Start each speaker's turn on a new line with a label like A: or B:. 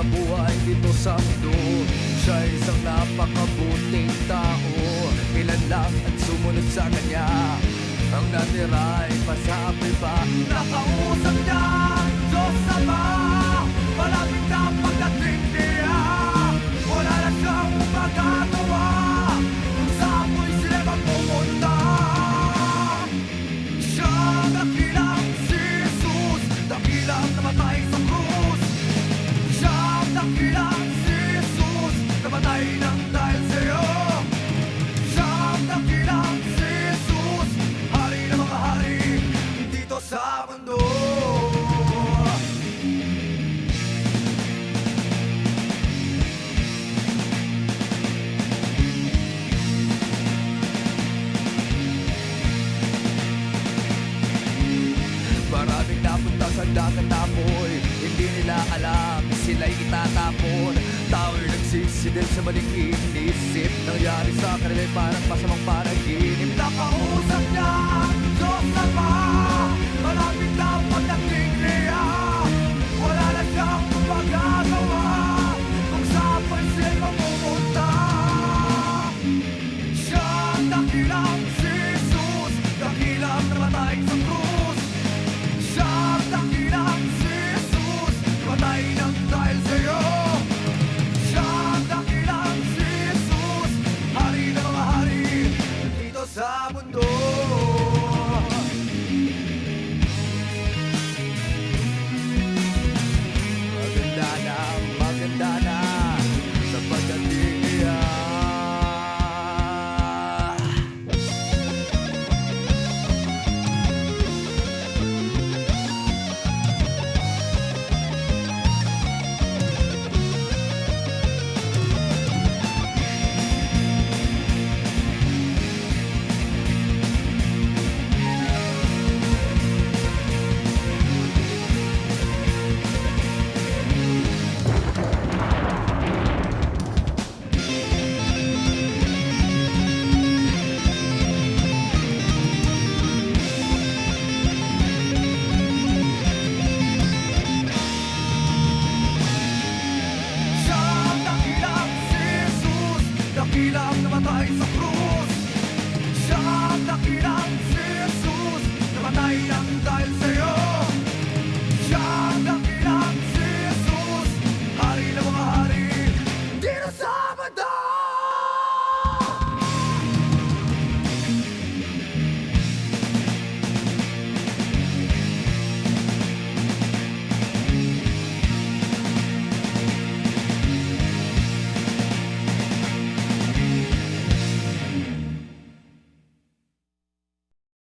A: buhay dito sa mundo. Siya isang napakabuting tao, ilan lang ang sumunod sa kanya, ang natira ay pasabi pa. Nakausap niya ang Diyos Ama, malapit na pagdating niya. Wala na siyang magagawa kung saan mo'y sila magpupunta. Siya ang dakilang si Jesus, dakilang namatay sa krus. Siya ang dakilang si Jesus, namatay ng dahil sa'yo. Siya ang dakilang si Jesus, hari ng mga hari dito sa mundo. Maraming napunta sa dagat na apoy, hindi nila alam, sila'y itatapon. Tao'y nagsisidil sa maling inisip, nangyari sa kanila'y parang masamang panaginip. Nakausap niya ang Diyos Ama,